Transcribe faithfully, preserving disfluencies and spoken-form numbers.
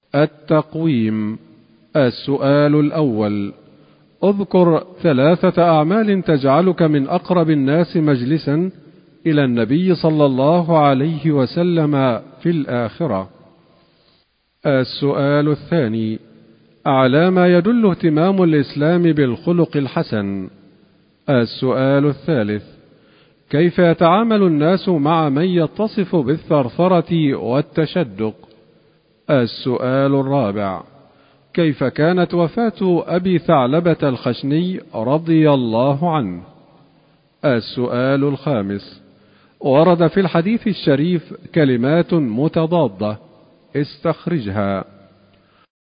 التقويم. السؤال الأول: اذكر ثلاثة أعمال تجعلك من أقرب الناس مجلسا إلى النبي صلى الله عليه وسلم في الآخرة. السؤال الثاني: على ما يدل اهتمام الإسلام بالخلق الحسن. السؤال الثالث: كيف يتعامل الناس مع من يتصف بالثرثرة والتشدق؟ السؤال الرابع: كيف كانت وفاة أبي ثعلبة الخشني رضي الله عنه؟ السؤال الخامس: ورد في الحديث الشريف كلمات متضادة، استخرجها.